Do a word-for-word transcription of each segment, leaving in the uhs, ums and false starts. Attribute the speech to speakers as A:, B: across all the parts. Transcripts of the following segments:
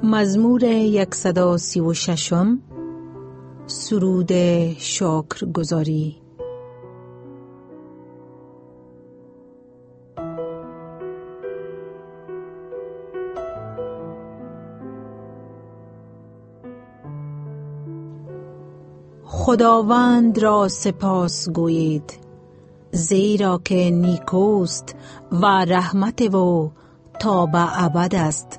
A: مزمور صد و سی و شش، سرود شکرگزاری. خداوند را سپاس گویید، زیرا که نیکوست و رحمت او تا به ابد است.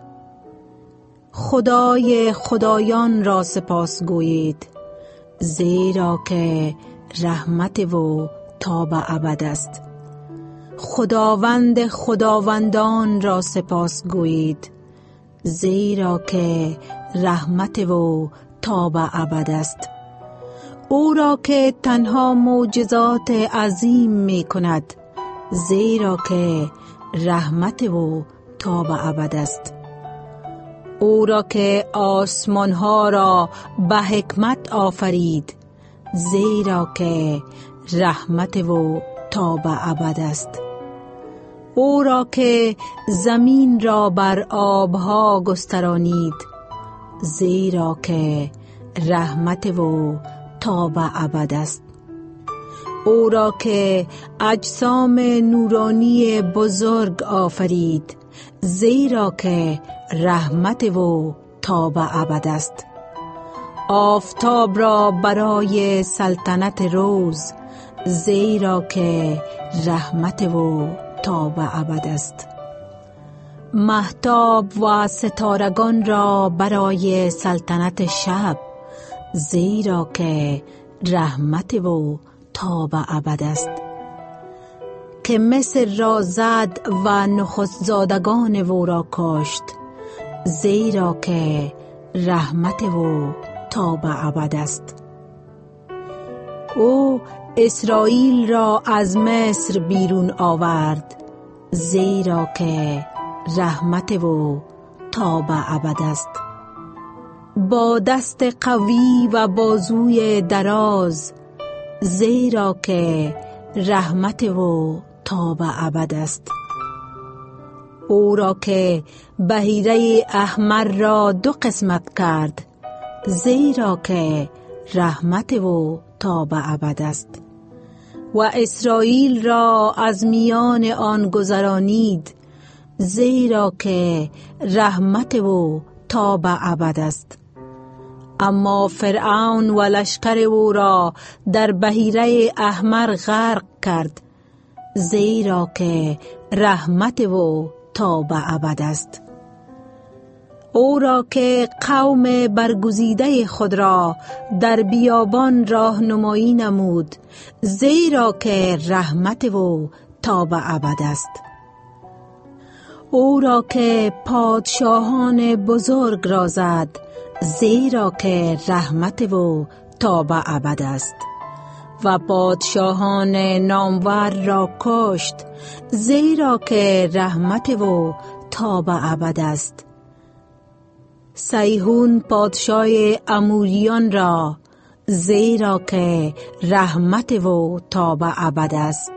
A: خدای خدایان را سپاس گویید، زیرا که رحمت او تا به ابد است. خداوند خداوندان را سپاس گویید، زیرا که رحمت او تا به ابد است. او را که تنها معجزات عظیم می کند، زیرا که رحمت او تا به ابد است. او را که آسمان ها را به حکمت آفرید، زیرا که رحمت او تا به ابد است. او را که زمین را بر آبها گسترانید، زیرا که رحمت او تا به ابد است. او را که اجسام نورانی بزرگ آفرید، زیرا که رحمت او تا به ابد است. آفتاب را برای سلطنت روز، زیرا که رحمت او تا به ابد است. مهتاب و ستارگان را برای سلطنت شب، زیرا که رحمت او تا به ابد است. که مصر را زد و نخست زادگان او را کشت، زیرا که رحمت او تا به ابد است. او اسرائیل را از مصر بیرون آورد، زیرا که رحمت او تا به ابد است. با دست قوی و بازوی دراز، زیرا که رحمت او تا به ابد است. او را که بحیره احمر را دو قسمت کرد، زیرا که رحمت او تا به ابد است. و اسرائیل را از میان آن گذرانید، زیرا که رحمت او تا به ابد است. اما فرعون و لشکر او را در بحیره احمر غرق کرد، زیرا که رحمت او تا به ابد است. او را که قوم برگزیده خود را در بیابان راهنمایی نمود، زیرا که رحمت او تا به ابد است. او را که پادشاهان بزرگ را زد، زیرا که رحمت او تا به ابد است. و پادشاهان نامور را کشت، زیرا که رحمت او تا به ابد است. سیحون پادشاه اموریان را، زیرا که رحمت او تا به ابد است.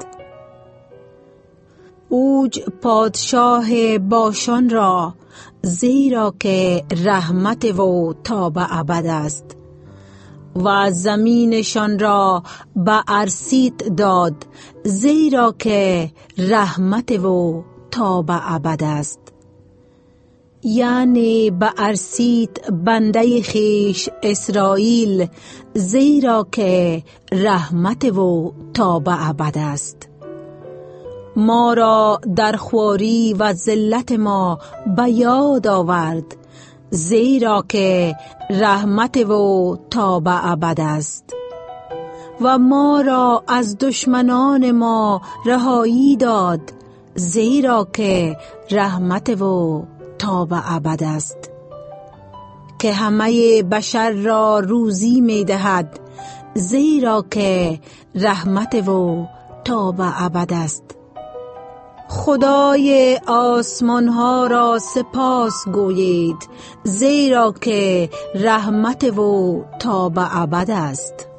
A: اوج پادشاه باشان را، زیرا که رحمت او تا به ابد است. و زمینشان را به ارسیت داد، زیرا که رحمت او تا به ابد است. یعنی به ارسیت بنده خیش اسرائیل، زیرا که رحمت او تا به ابد است. ما را در خواری و ذلت ما به یاد آورد، زیرا که رحمت او تا به ابد است. و ما را از دشمنان ما رهایی داد، زیرا که رحمت او تا به ابد است. که همه بشر را روزی می دهد، زیرا که رحمت او تا به ابد است. خدای آسمان ها را سپاس گویید، زیرا که رحمت او تا به ابد است.